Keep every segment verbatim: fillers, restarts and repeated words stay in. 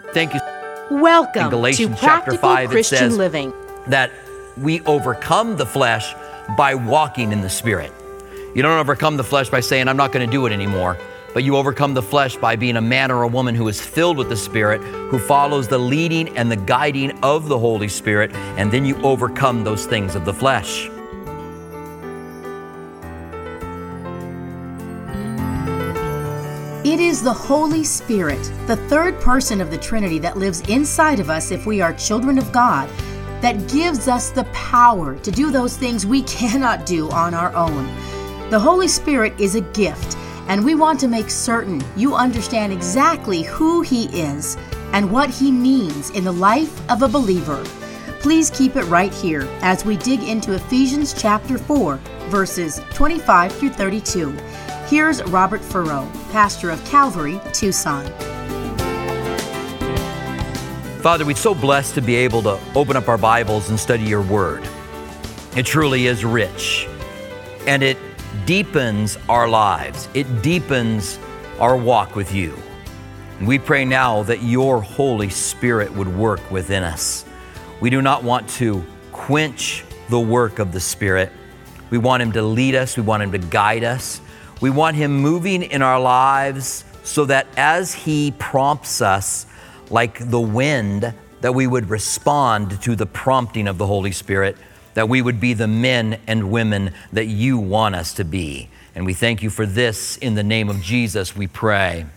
Thank you. Welcome In Galatians to chapter Practical five, it Christian says Living. that we overcome the flesh by walking in the Spirit. You don't overcome the flesh by saying, I'm not going to do it anymore. But you overcome the flesh by being a man or a woman who is filled with the Spirit, who follows the leading and the guiding of the Holy Spirit, and then you overcome those things of the flesh. It is the Holy Spirit, the third person of the Trinity that lives inside of us if we are children of God, that gives us the power to do those things we cannot do on our own. The Holy Spirit is a gift, and we want to make certain you understand exactly who He is and what He means in the life of a believer. Please keep it right here as we dig into Ephesians chapter four, verses twenty-five through thirty-two. Here's Robert Furrow, pastor of Calvary, Tucson. Father, we're so blessed to be able to open up our Bibles and study your word. It truly is rich, and it deepens our lives. It deepens our walk with you. And we pray now that your Holy Spirit would work within us. We do not want to quench the work of the Spirit. We want Him to lead us. We want Him to guide us. We want Him moving in our lives so that as He prompts us like the wind, that we would respond to the prompting of the Holy Spirit, that we would be the men and women that you want us to be. And we thank you for this. In the name of Jesus, we pray.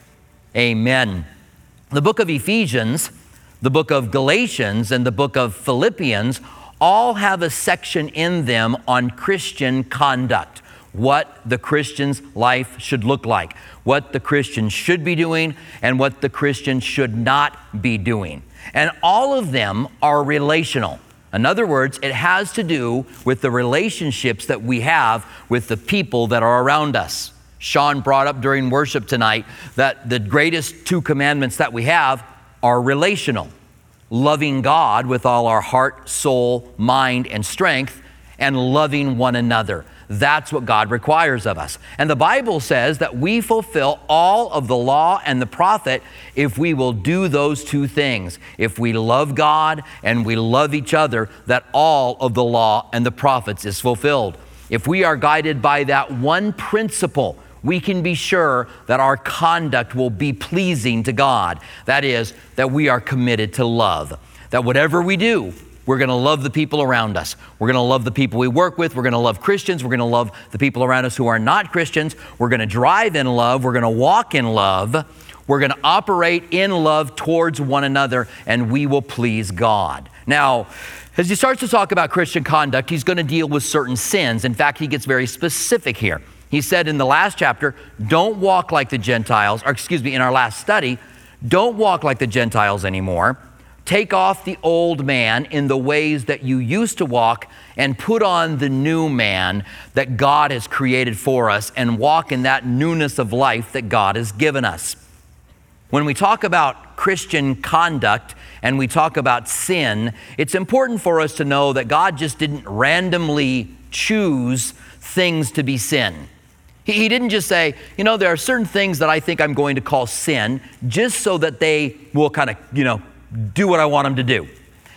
Amen. The book of Ephesians, the book of Galatians, and the book of Philippians all have a section in them on Christian conduct. What the Christian's life should look like, what the Christian should be doing, and what the Christian should not be doing. And all of them are relational. In other words, it has to do with the relationships that we have with the people that are around us. Sean brought up during worship tonight that the greatest two commandments that we have are relational. Loving God with all our heart, soul, mind, and strength, and loving one another. That's what God requires of us. And the Bible says that we fulfill all of the law and the prophet if we will do those two things. If we love God and we love each other, that all of the law and the prophets is fulfilled. If we are guided by that one principle, we can be sure that our conduct will be pleasing to God. That is, that we are committed to love. That whatever we do, we're going to love the people around us. We're going to love the people we work with. We're going to love Christians. We're going to love the people around us who are not Christians. We're going to drive in love. We're going to walk in love. We're going to operate in love towards one another, and we will please God. Now, as he starts to talk about Christian conduct, he's going to deal with certain sins. In fact, he gets very specific here. He said in the last chapter, don't walk like the Gentiles, or excuse me, in our last study, don't walk like the Gentiles anymore. Take off the old man in the ways that you used to walk and put on the new man that God has created for us and walk in that newness of life that God has given us. When we talk about Christian conduct and we talk about sin, it's important for us to know that God just didn't randomly choose things to be sin. He, he didn't just say, you know, there are certain things that I think I'm going to call sin just so that they will kind of, you know, do what I want them to do.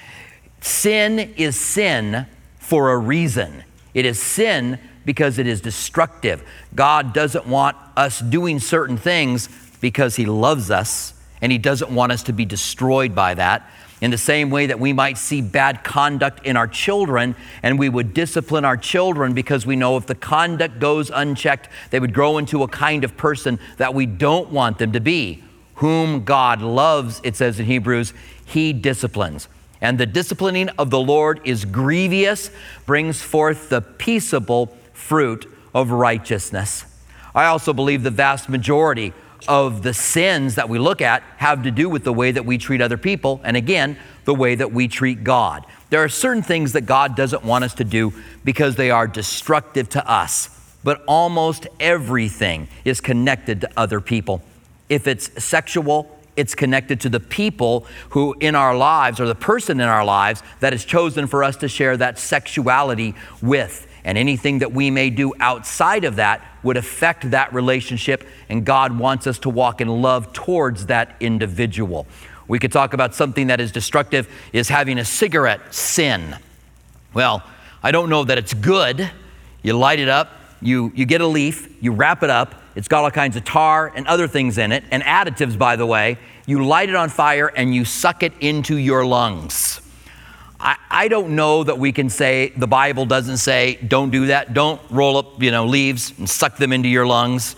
Sin is sin for a reason. It is sin because it is destructive. God doesn't want us doing certain things because He loves us, and He doesn't want us to be destroyed by that. In the same way that we might see bad conduct in our children, and we would discipline our children because we know if the conduct goes unchecked, they would grow into a kind of person that we don't want them to be. Whom God loves, it says in Hebrews, He disciplines. And the disciplining of the Lord is grievous, brings forth the peaceable fruit of righteousness. I also believe the vast majority of the sins that we look at have to do with the way that we treat other people, and again, the way that we treat God. There are certain things that God doesn't want us to do because they are destructive to us, but almost everything is connected to other people. If it's sexual, it's connected to the people who in our lives, or the person in our lives that is chosen for us to share that sexuality with. And anything that we may do outside of that would affect that relationship, and God wants us to walk in love towards that individual. We could talk about something that is destructive. Is having a cigarette sin? Well, I don't know that it's good. You light it up, you, you get a leaf, you wrap it up. It's got all kinds of tar and other things in it, and additives, by the way. You light it on fire and you suck it into your lungs. I, I don't know that we can say, the Bible doesn't say, don't do that. Don't roll up, you know, leaves and suck them into your lungs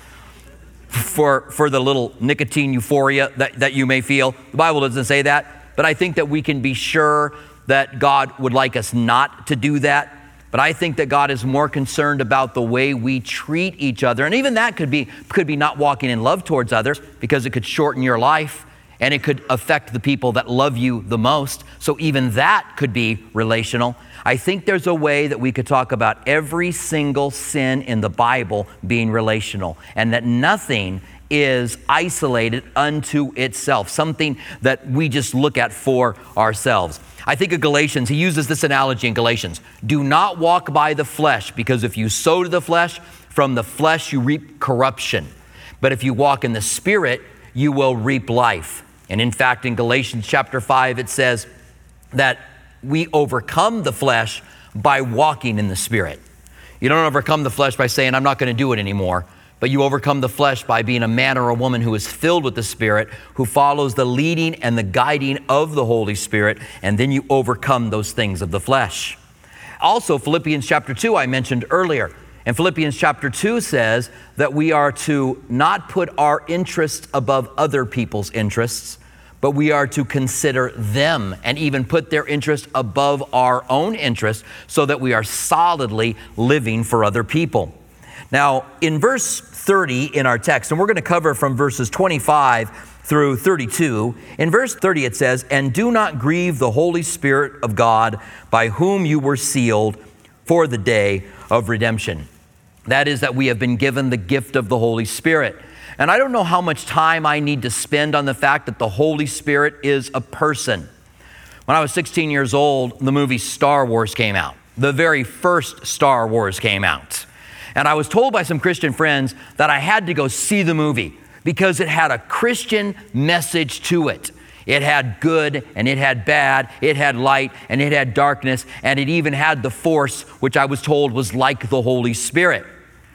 for, for the little nicotine euphoria that, that you may feel. The Bible doesn't say that, but I think that we can be sure that God would like us not to do that. But I think that God is more concerned about the way we treat each other. And even that could be, could be not walking in love towards others, because it could shorten your life and it could affect the people that love you the most. So even that could be relational. I think there's a way that we could talk about every single sin in the Bible being relational, and that nothing is isolated unto itself, something that we just look at for ourselves. I think of Galatians. He uses this analogy in Galatians. Do not walk by the flesh, because if you sow to the flesh, from the flesh you reap corruption. But if you walk in the Spirit, you will reap life. And in fact, in Galatians chapter five, it says that we overcome the flesh by walking in the Spirit. You don't overcome the flesh by saying, I'm not going to do it anymore. But you overcome the flesh by being a man or a woman who is filled with the Spirit, who follows the leading and the guiding of the Holy Spirit, and then you overcome those things of the flesh. Also, Philippians chapter two, I mentioned earlier. And Philippians chapter two says that we are to not put our interests above other people's interests, but we are to consider them and even put their interest above our own interests, so that we are solidly living for other people. Now, in verse thirty in our text, and we're going to cover from verses twenty-five through thirty-two. In verse thirty it says, and do not grieve the Holy Spirit of God, by whom you were sealed for the day of redemption. That is, that we have been given the gift of the Holy Spirit. And I don't know how much time I need to spend on the fact that the Holy Spirit is a person. When I was sixteen years old, the movie Star Wars came out. The very first Star Wars came out. And I was told by some Christian friends that I had to go see the movie because it had a Christian message to it. It had good and it had bad, it had light and it had darkness, and it even had the Force, which I was told was like the Holy Spirit.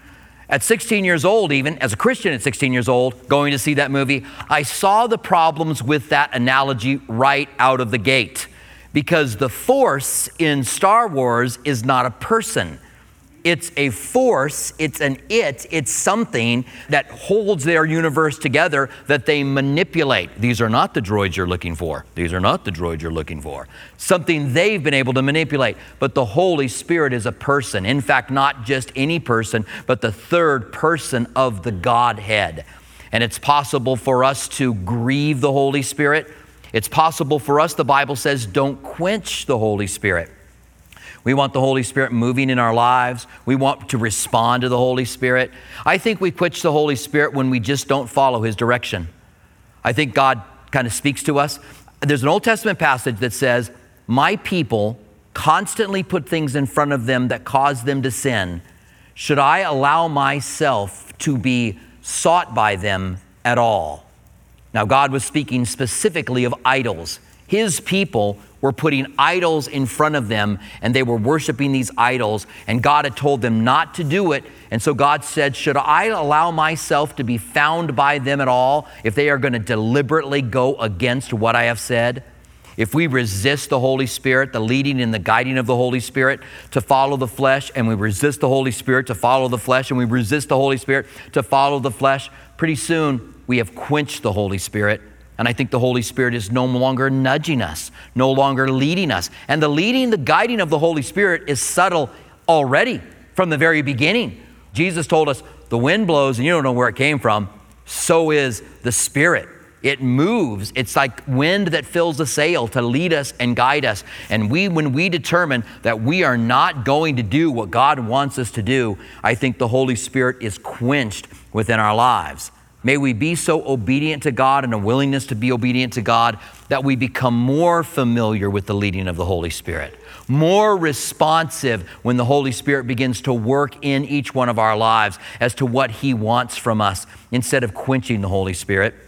At sixteen years old, even as a Christian at sixteen years old, going to see that movie, I saw the problems with that analogy right out of the gate. Because the Force in Star Wars is not a person. It's a force, it's an it, it's something that holds their universe together that they manipulate. These are not the droids you're looking for. These are not the droids you're looking for. Something they've been able to manipulate. But the Holy Spirit is a person. In fact, not just any person, but the third person of the Godhead. And it's possible for us to grieve the Holy Spirit. It's possible for us, the Bible says, don't quench the Holy Spirit. We want the Holy Spirit moving in our lives. We want to respond to the Holy Spirit. I think we quench the Holy Spirit when we just don't follow His direction. I think God kind of speaks to us. There's an Old Testament passage that says, my people constantly put things in front of them that cause them to sin. Should I allow myself to be sought by them at all? Now, God was speaking specifically of idols. His people were putting idols in front of them, and they were worshiping these idols, and God had told them not to do it. And so God said, should I allow myself to be found by them at all if they are going to deliberately go against what I have said? If we resist the Holy Spirit, the leading and the guiding of the Holy Spirit to follow the flesh, and we resist the Holy Spirit to follow the flesh, and we resist the Holy Spirit to follow the flesh, pretty soon we have quenched the Holy Spirit. And I think the Holy Spirit is no longer nudging us, no longer leading us. And the leading, the guiding of the Holy Spirit is subtle already from the very beginning. Jesus told us, the wind blows and you don't know where it came from. So is the Spirit. It moves. It's like wind that fills a sail to lead us and guide us. And we, when we determine that we are not going to do what God wants us to do, I think the Holy Spirit is quenched within our lives. May we be so obedient to God and a willingness to be obedient to God that we become more familiar with the leading of the Holy Spirit, more responsive when the Holy Spirit begins to work in each one of our lives as to what He wants from us, instead of quenching the Holy Spirit.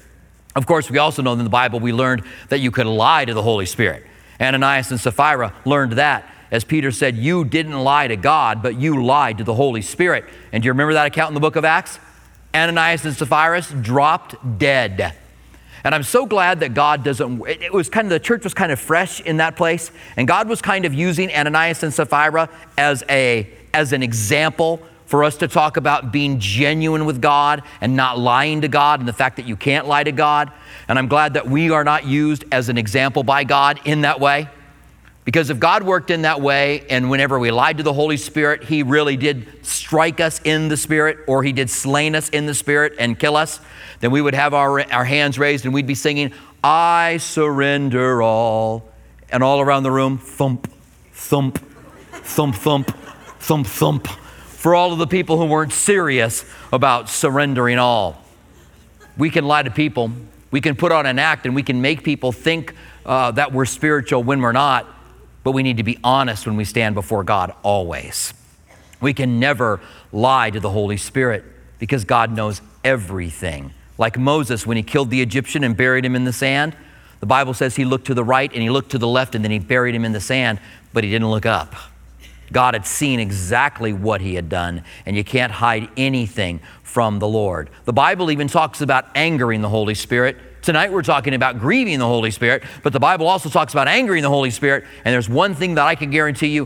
Of course, we also know in the Bible we learned that you could lie to the Holy Spirit. Ananias and Sapphira learned that. As Peter said, you didn't lie to God, but you lied to the Holy Spirit. And do you remember that account in the book of Acts? Ananias and Sapphira dropped dead. And I'm so glad that God doesn't, it was kind of, the church was kind of fresh in that place. And God was kind of using Ananias and Sapphira as a, as an example for us to talk about being genuine with God and not lying to God and the fact that you can't lie to God. And I'm glad that we are not used as an example by God in that way. Because if God worked in that way and whenever we lied to the Holy Spirit, he really did strike us in the Spirit, or he did slain us in the Spirit and kill us, then we would have our, our hands raised and we'd be singing, I surrender all. And all around the room, thump, thump, thump, thump, thump, thump. For all of the people who weren't serious about surrendering all. We can lie to people. We can put on an act and we can make people think uh, that we're spiritual when we're not. But we need to be honest when we stand before God always. We can never lie to the Holy Spirit because God knows everything. Like Moses, when he killed the Egyptian and buried him in the sand, the Bible says he looked to the right and he looked to the left and then he buried him in the sand, but he didn't look up. God had seen exactly what he had done, and you can't hide anything from the Lord. The Bible even talks about angering the Holy Spirit. Tonight we're talking about grieving the Holy Spirit, but the Bible also talks about angering the Holy Spirit, and there's one thing that I can guarantee you,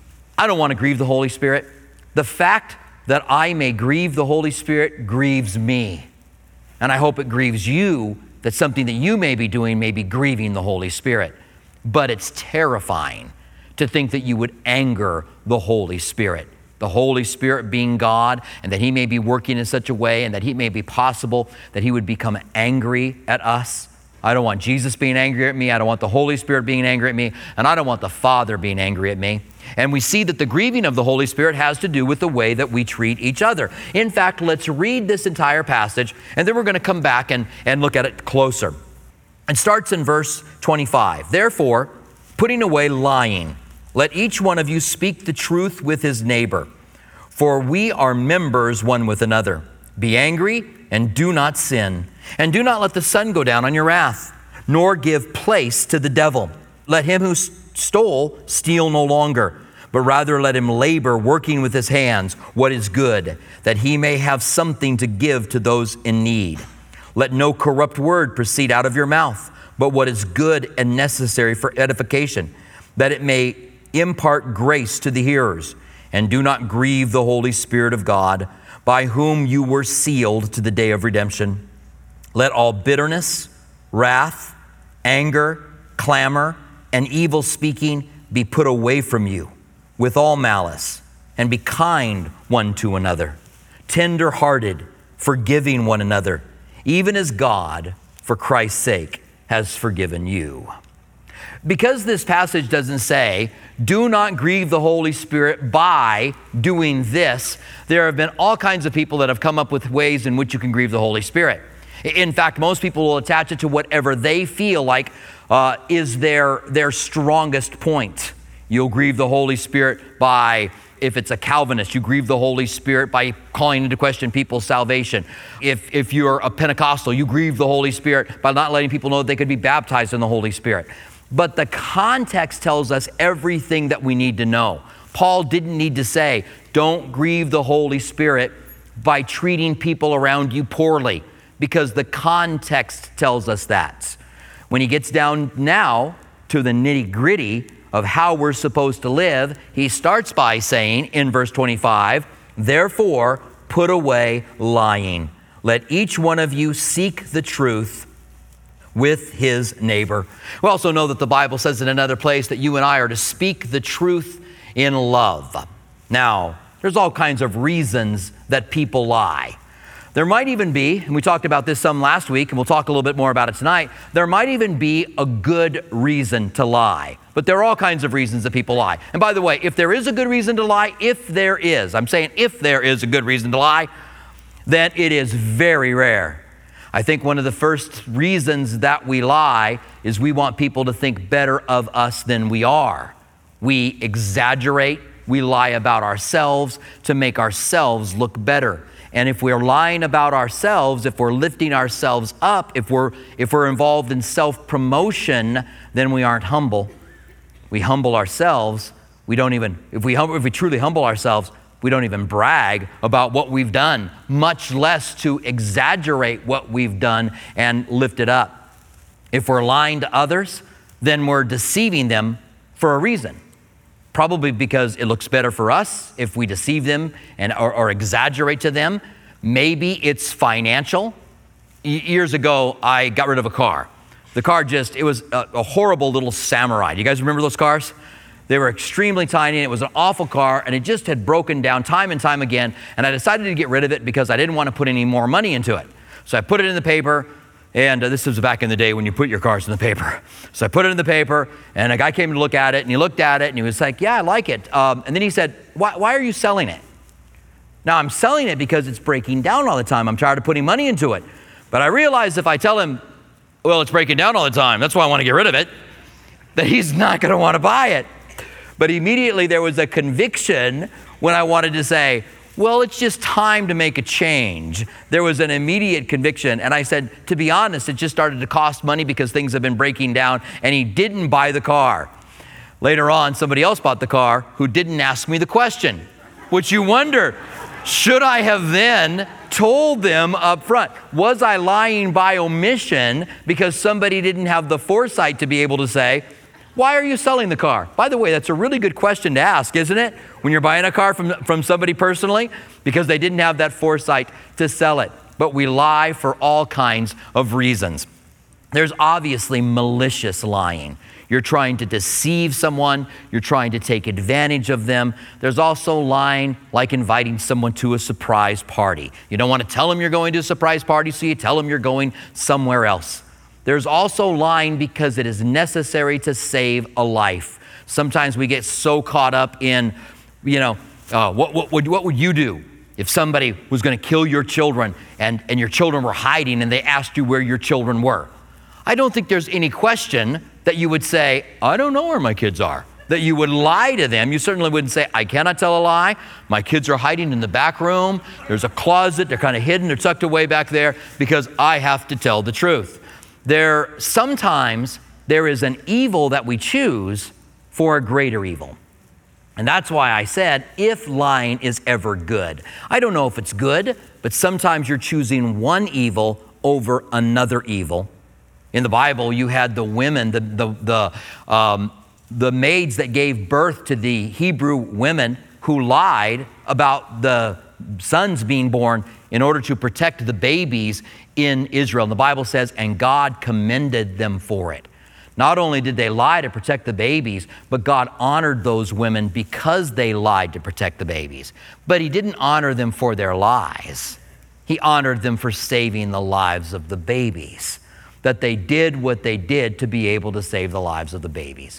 I don't want to grieve the Holy Spirit. The fact that I may grieve the Holy Spirit grieves me, and I hope it grieves you that something that you may be doing may be grieving the Holy Spirit, but it's terrifying to think that you would anger the Holy Spirit. The Holy Spirit being God, and that he may be working in such a way and that he may be possible that he would become angry at us. I don't want Jesus being angry at me. I don't want the Holy Spirit being angry at me. And I don't want the Father being angry at me. And we see that the grieving of the Holy Spirit has to do with the way that we treat each other. In fact, let's read this entire passage, and then we're going to come back and, and look at it closer. It starts in verse twenty-five. Therefore, putting away lying, let each one of you speak the truth with his neighbor, for we are members one with another. Be angry and do not sin, and do not let the sun go down on your wrath, nor give place to the devil. Let him who stole steal no longer, but rather let him labor, working with his hands what is good, that he may have something to give to those in need. Let no corrupt word proceed out of your mouth, but what is good and necessary for edification, that it may impart grace to the hearers. And do not grieve the Holy Spirit of God, by whom you were sealed to the day of redemption. Let all bitterness, wrath, anger, clamor, and evil speaking be put away from you with all malice, and be kind one to another, tender-hearted, forgiving one another, even as God, for Christ's sake, has forgiven you. Because this passage doesn't say, do not grieve the Holy Spirit by doing this, there have been all kinds of people that have come up with ways in which you can grieve the Holy Spirit. In fact, most people will attach it to whatever they feel like uh, is their, their strongest point. You'll grieve the Holy Spirit by, if it's a Calvinist, you grieve the Holy Spirit by calling into question people's salvation. If, if you're a Pentecostal, you grieve the Holy Spirit by not letting people know that they could be baptized in the Holy Spirit. But the context tells us everything that we need to know. Paul didn't need to say, don't grieve the Holy Spirit by treating people around you poorly, because the context tells us that. When he gets down now to the nitty-gritty of how we're supposed to live, he starts by saying in verse twenty-five, therefore put away lying. Let each one of you seek the truth with his neighbor. We also know that the Bible says in another place that you and I are to speak the truth in love. Now, there's all kinds of reasons that people lie. There might even be, and we talked about this some last week, and we'll talk a little bit more about it tonight, there might even be a good reason to lie. But there are all kinds of reasons that people lie. And by the way, if there is a good reason to lie, if there is, I'm saying if there is a good reason to lie, then it is very rare. I think one of the first reasons that we lie is we want people to think better of us than we are. We exaggerate, we lie about ourselves to make ourselves look better. And if we're lying about ourselves, if we're lifting ourselves up, if we're, if we're involved in self-promotion, then we aren't humble. We humble ourselves. We don't even, if we, hum, if we truly humble ourselves, we don't even brag about what we've done, much less to exaggerate what we've done and lift it up. If we're lying to others, then we're deceiving them for a reason. Probably because it looks better for us if we deceive them and or, or exaggerate to them. Maybe it's financial. Y- years ago, I got rid of a car. The car just, it was a, a horrible little Samurai. Do you guys remember those cars? They were extremely tiny, and it was an awful car, and it just had broken down time and time again, and I decided to get rid of it because I didn't want to put any more money into it. So I put it in the paper, and uh, this was back in the day when you put your cars in the paper. So I put it in the paper, and a guy came to look at it, and he looked at it, and he was like, yeah, I like it. Um, and then he said, why, why are you selling it? Now, I'm selling it because it's breaking down all the time. I'm tired of putting money into it. But I realized if I tell him, well, it's breaking down all the time, that's why I want to get rid of it, that he's not going to want to buy it. But immediately there was a conviction when I wanted to say, well, it's just time to make a change. There was an immediate conviction. And I said, to be honest, it just started to cost money because things have been breaking down, and he didn't buy the car. Later on, somebody else bought the car who didn't ask me the question, which you wonder, should I have then told them up front? Was I lying by omission because somebody didn't have the foresight to be able to say, why are you selling the car? By the way, that's a really good question to ask, isn't it? When you're buying a car from, from somebody personally, because they didn't have that foresight to sell it. But we lie for all kinds of reasons. There's obviously malicious lying. You're trying to deceive someone. You're trying to take advantage of them. There's also lying like inviting someone to a surprise party. You don't want to tell them you're going to a surprise party, so you tell them you're going somewhere else. There's also lying because it is necessary to save a life. Sometimes we get so caught up in, you know, uh, what, what, would, what would you do if somebody was going to kill your children and, and your children were hiding and they asked you where your children were? I don't think there's any question that you would say, I don't know where my kids are. That you would lie to them. You certainly wouldn't say, I cannot tell a lie. My kids are hiding in the back room. There's a closet. They're kind of hidden. They're tucked away back there because I have to tell the truth. There, sometimes there is an evil that we choose for a greater evil. And that's why I said, if lying is ever good. I don't know if it's good, but sometimes you're choosing one evil over another evil. In the Bible, you had the women, the, the, the, um, the maids that gave birth to the Hebrew women who lied about the sons being born in order to protect the babies in Israel. And the Bible says, and God commended them for it. Not only did they lie to protect the babies, but God honored those women because they lied to protect the babies. But he didn't honor them for their lies. He honored them for saving the lives of the babies. That they did what they did to be able to save the lives of the babies.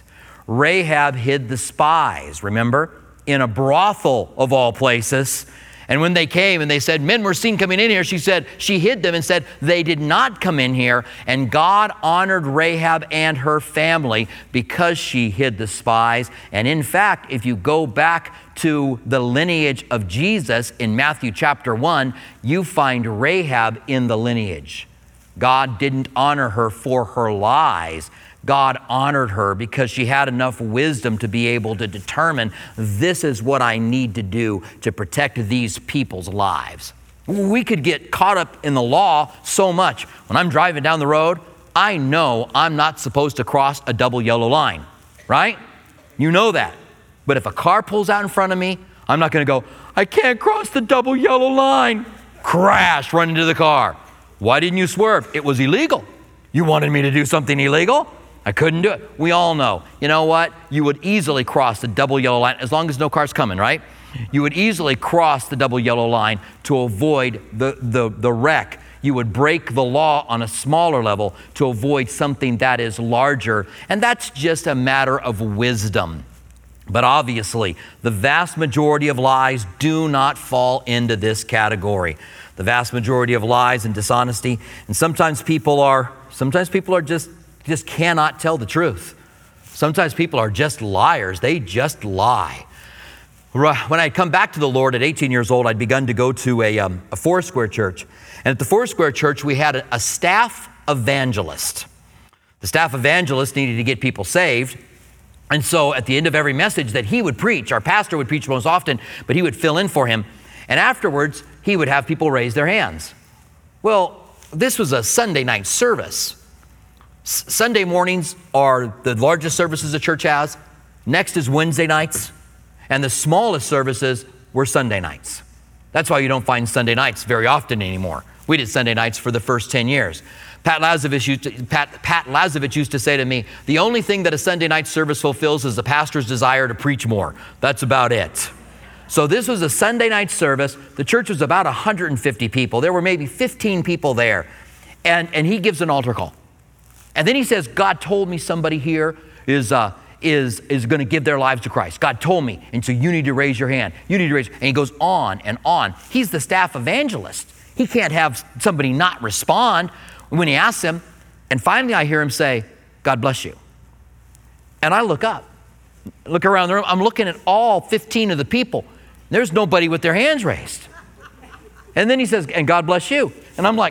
Rahab hid the spies, remember? In a brothel of all places. And when they came and they said, men were seen coming in here, she said, she hid them and said, they did not come in here. And God honored Rahab and her family because she hid the spies. And in fact, if you go back to the lineage of Jesus in Matthew chapter one, you find Rahab in the lineage. God didn't honor her for her lies. God honored her because she had enough wisdom to be able to determine this is what I need to do to protect these people's lives. We could get caught up in the law so much. When I'm driving down the road, I know I'm not supposed to cross a double yellow line, right? You know that. But if a car pulls out in front of me, I'm not going to go, I can't cross the double yellow line. Crash, run into the car. Why didn't you swerve? It was illegal. You wanted me to do something illegal? I couldn't do it. We all know. You know what? You would easily cross the double yellow line as long as no car's coming, right? You would easily cross the double yellow line to avoid the, the, the wreck. You would break the law on a smaller level to avoid something that is larger. And that's just a matter of wisdom. But obviously, the vast majority of lies do not fall into this category. The vast majority of lies and dishonesty. And sometimes people are, sometimes people are just just cannot tell the truth. Sometimes people are just liars. They just lie. When I'd come back to the Lord at eighteen years old, I'd begun to go to a, um, a Foursquare church. And at the Foursquare church, we had a, a staff evangelist. The staff evangelist needed to get people saved. And so at the end of every message that he would preach, our pastor would preach most often, but he would fill in for him. And afterwards, he would have people raise their hands. Well, this was a Sunday night service. S- Sunday mornings are the largest services the church has. Next is Wednesday nights. And the smallest services were Sunday nights. That's why you don't find Sunday nights very often anymore. We did Sunday nights for the first ten years. Pat Lazovich used to, Pat, Pat Lazovich used to say to me, the only thing that a Sunday night service fulfills is the pastor's desire to preach more. That's about it. So this was a Sunday night service. The church was about one hundred fifty people. There were maybe fifteen people there. And, and he gives an altar call. And then he says, God told me somebody here is, uh, is, is going to give their lives to Christ. God told me. And so you need to raise your hand. You need to raise. And he goes on and on. He's the staff evangelist. He can't have somebody not respond when he asks him. And finally I hear him say, God bless you. And I look up, look around the room. I'm looking at all fifteen of the people. There's nobody with their hands raised. And then he says, and God bless you. And I'm like,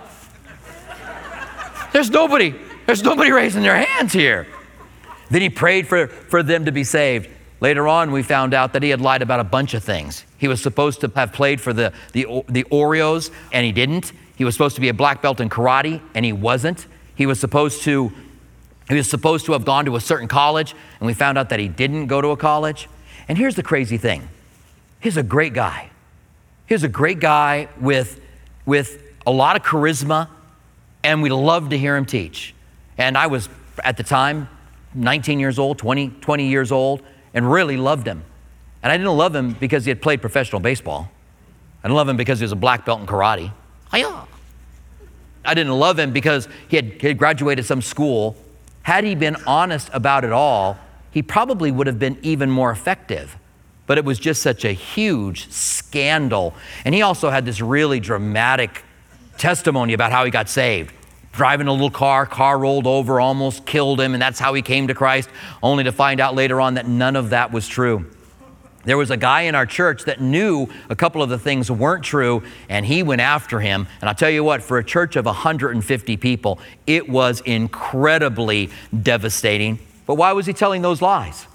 there's nobody, there's nobody raising their hands here. Then he prayed for, for them to be saved. Later on, we found out that he had lied about a bunch of things. He was supposed to have played for the, the, the Oreos, and he didn't. He was supposed to be a black belt in karate, and he wasn't. He was supposed to, he was supposed to have gone to a certain college, and we found out that he didn't go to a college. And here's the crazy thing. He's a great guy. He's a great guy with, with a lot of charisma, and we loved to hear him teach. And I was, at the time, nineteen years old, twenty, twenty years old, and really loved him. And I didn't love him because he had played professional baseball. I didn't love him because he was a black belt in karate. Hi-ya. I didn't love him because he had, he had graduated some school. Had he been honest about it all, he probably would have been even more effective. But it was just such a huge scandal. And he also had this really dramatic testimony about how he got saved. Driving a little car, car rolled over, almost killed him, and that's how he came to Christ, only to find out later on that none of that was true. There was a guy in our church that knew a couple of the things weren't true, and he went after him. And I'll tell you what, for a church of one hundred fifty people, it was incredibly devastating. But why was he telling those lies?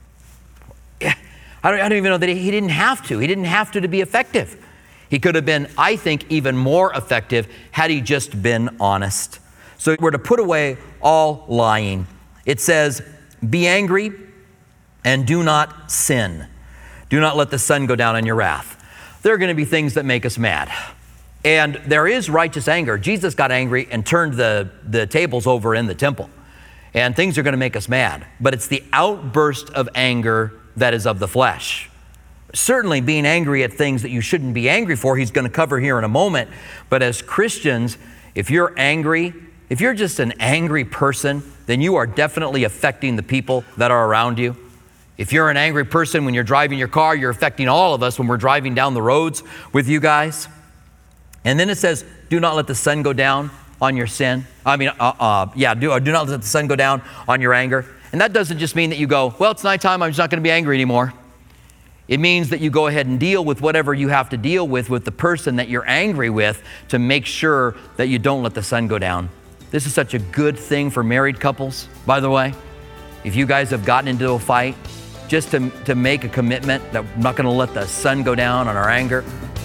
I don't, I don't even know that he, he didn't have to. He didn't have to to be effective. He could have been, I think, even more effective had he just been honest. So we're to put away all lying. It says, be angry and do not sin. Do not let the sun go down on your wrath. There are going to be things that make us mad. And there is righteous anger. Jesus got angry and turned the, the tables over in the temple. And things are going to make us mad. But it's the outburst of anger that is of the flesh. Certainly being angry at things that you shouldn't be angry for, he's going to cover here in a moment. But as Christians, if you're angry, if you're just an angry person, then you are definitely affecting the people that are around you. If you're an angry person when you're driving your car, you're affecting all of us when we're driving down the roads with you guys. And then it says, do not let the sun go down on your sin. I mean, uh, uh, yeah, do, do not let the sun go down on your anger. And that doesn't just mean that you go, well, it's nighttime, I'm just not going to be angry anymore. It means that you go ahead and deal with whatever you have to deal with with the person that you're angry with to make sure that you don't let the sun go down. This is such a good thing for married couples, by the way. If you guys have gotten into a fight, just to, to make a commitment that we're not going to let the sun go down on our anger.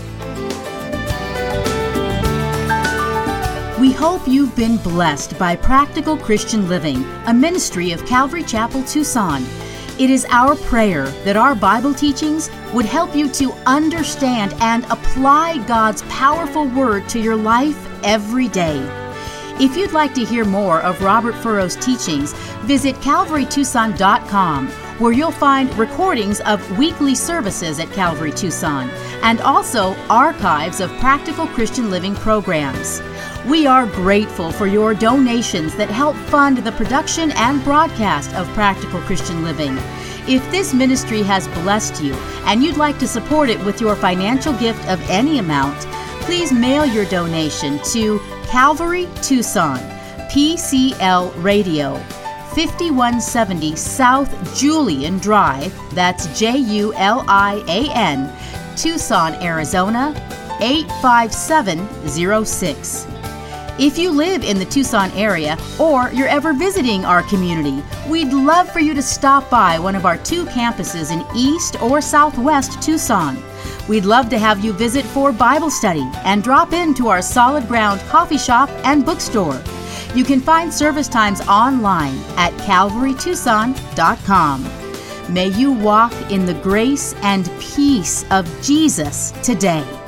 We hope you've been blessed by Practical Christian Living, a ministry of Calvary Chapel, Tucson. It is our prayer that our Bible teachings would help you to understand and apply God's powerful word to your life every day. If you'd like to hear more of Robert Furrow's teachings, visit calvary tucson dot com, where you'll find recordings of weekly services at Calvary Tucson and also archives of Practical Christian Living programs. We are grateful for your donations that help fund the production and broadcast of Practical Christian Living. If this ministry has blessed you and you'd like to support it with your financial gift of any amount, please mail your donation to Calvary Tucson, P C L Radio, fifty-one seventy South Julian Drive, that's J U L I A N, Tucson, Arizona, eight five seven zero six. If you live in the Tucson area or you're ever visiting our community, we'd love for you to stop by one of our two campuses in East or Southwest Tucson. We'd love to have you visit for Bible study and drop into our Solid Ground coffee shop and bookstore. You can find service times online at calvary tucson dot com. May you walk in the grace and peace of Jesus today.